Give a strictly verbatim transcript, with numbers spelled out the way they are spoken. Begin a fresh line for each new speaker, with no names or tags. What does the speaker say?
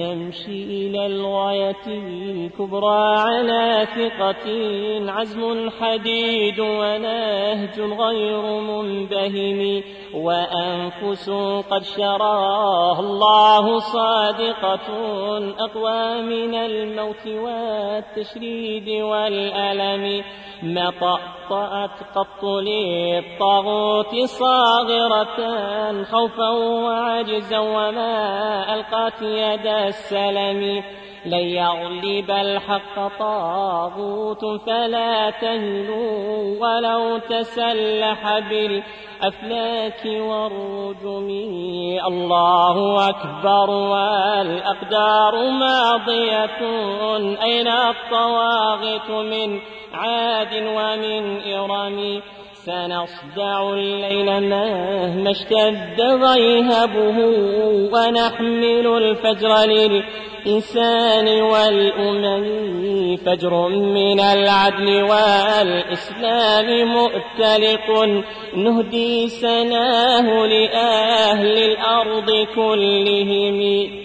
نمشي إلى الغاية الكبرى على ثقة، عزم حديد ونهج غير منبهم، وأنفس قد شراها الله صادقة، أقوى من الموت والتشريد والألم. ما طأطأت قط للطاغوت صاغرة خوفا وعجزا، وما ألقت يد السلم. لن يغلب الحق طاغوت فلا تهنوا، ولو تسلح بالأفلاك والرجم. الله أكبر والأقدار ماضية، أين الطواغيت من عاد ومن إرم. سنصدع الليل مهما اشتد ضيهبه، ونحمل الفجر للإنسان والأمم. فجر من العدل والإسلام مؤتلق، نهدي سناه لأهل الأرض كلهم.